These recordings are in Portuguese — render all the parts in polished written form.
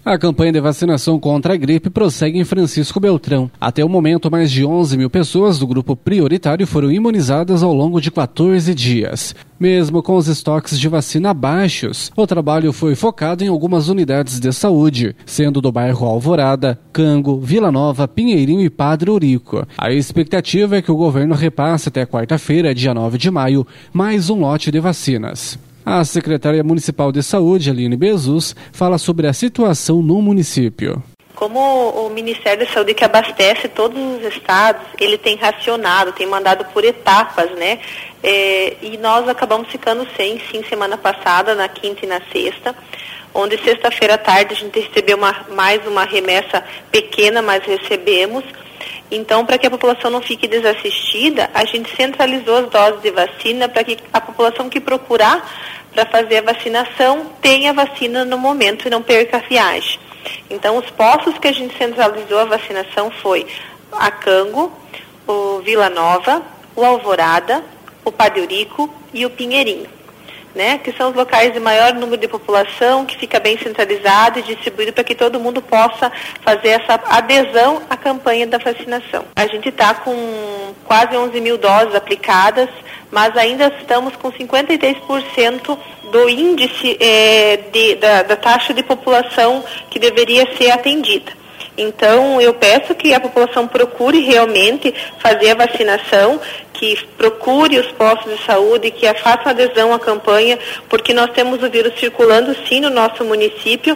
A campanha de vacinação contra a gripe prossegue em Francisco Beltrão. Até o momento, mais de 11 mil pessoas do grupo prioritário foram imunizadas ao longo de 14 dias. Mesmo com os estoques de vacina baixos, o trabalho foi focado em algumas unidades de saúde, sendo do bairro Alvorada, Cango, Vila Nova, Pinheirinho e Padre Eurico. A expectativa é que o governo repasse até quarta-feira, dia 9 de maio, mais um lote de vacinas. A secretária municipal de saúde, Aline Bezus, fala sobre a situação no município. Como o Ministério da Saúde que abastece todos os estados, ele tem racionado, tem mandado por etapas, né? E nós acabamos ficando sem, sim, semana passada, na quinta e na sexta, onde sexta-feira à tarde a gente recebeu mais uma remessa pequena, mas recebemos. Então, para que a população não fique desassistida, a gente centralizou as doses de vacina para que a população que procurar para fazer a vacinação tenha vacina no momento e não perca a viagem. Então, os postos que a gente centralizou a vacinação foi a Cango, o Vila Nova, o Alvorada, o Padre Eurico e o Pinheirinho, né? Que são os locais de maior número de população, que fica bem centralizado e distribuído para que todo mundo possa fazer essa adesão à campanha da vacinação. A gente está com quase 11 mil doses aplicadas, mas ainda estamos com 53% do índice da taxa de população que deveria ser atendida. Então, eu peço que a população procure realmente fazer a vacinação, que procure os postos de saúde, que faça adesão à campanha, porque nós temos o vírus circulando sim no nosso município.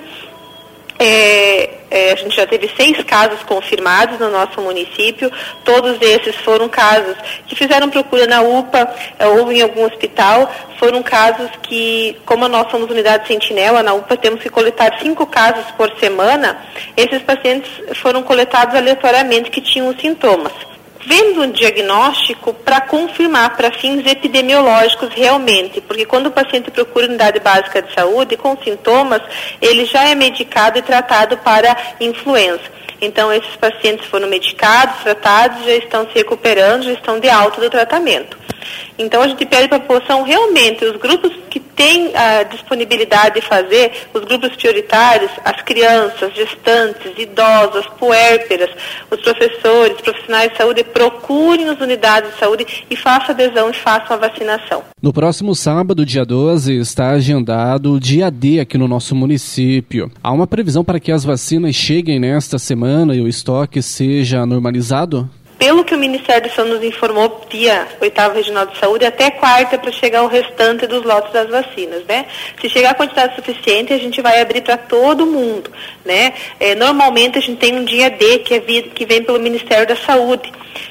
A gente já teve 6 casos confirmados no nosso município, todos esses foram casos que fizeram procura na UPA ou em algum hospital, foram casos que, como nós somos unidade sentinela, na UPA temos que coletar 5 casos por semana, esses pacientes foram coletados aleatoriamente que tinham sintomas. Vendo um diagnóstico para confirmar para fins epidemiológicos realmente, porque quando o paciente procura unidade básica de saúde com sintomas, ele já é medicado e tratado para influenza. Então, esses pacientes foram medicados, tratados, já estão se recuperando, já estão de alta do tratamento. Então, a gente pede para a população realmente, os grupos que têm a disponibilidade de fazer, os grupos prioritários, as crianças, gestantes, idosas, puérperas, os professores, profissionais de saúde, procurem as unidades de saúde e façam adesão e façam a vacinação. No próximo sábado, dia 12, está agendado o dia D aqui no nosso município. Há uma previsão para que as vacinas cheguem nesta semana e o estoque seja normalizado? Pelo que o Ministério da Saúde nos informou via 8º Regional de Saúde, até quarta para chegar o restante dos lotes das vacinas, né? Se chegar a quantidade suficiente, a gente vai abrir para todo mundo, né? Normalmente a gente tem um dia D que vem pelo Ministério da Saúde.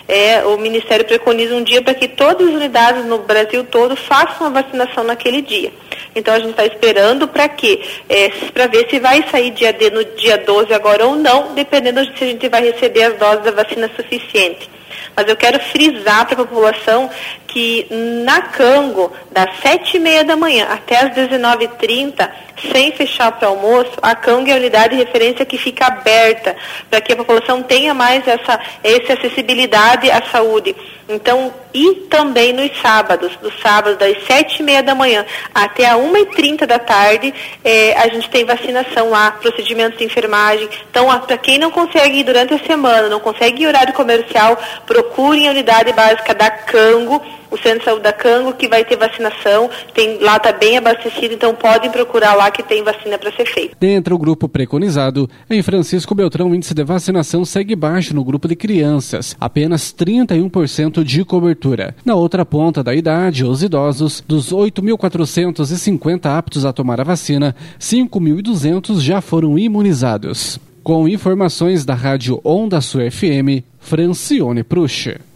O Ministério preconiza um dia para que todas as unidades no Brasil todo façam a vacinação naquele dia. Então a gente está esperando para quê? Para ver se vai sair dia D no dia 12 agora ou não, dependendo se a gente vai receber as doses da vacina suficiente. Mas eu quero frisar para a população que na Cango, das 7h30 da manhã até as 19h30, sem fechar para o almoço, a Cango é a unidade de referência que fica aberta, para que a população tenha mais essa acessibilidade à saúde. Então, e também nos sábados, das 7h30 da manhã até a 1h30 da tarde, a gente tem vacinação lá, procedimentos de enfermagem. Então, para quem não consegue ir durante a semana, não consegue ir em horário comercial, procurem a unidade básica da Cango, o Centro de Saúde da Cango, que vai ter vacinação, lá está bem abastecido, então podem procurar lá que tem vacina para ser feita. Dentro do grupo preconizado, em Francisco Beltrão, o índice de vacinação segue baixo no grupo de crianças, apenas 31% de cobertura. Na outra ponta da idade, os idosos, dos 8.450 aptos a tomar a vacina, 5.200 já foram imunizados. Com informações da rádio Onda Sul FM, Francione Prucha.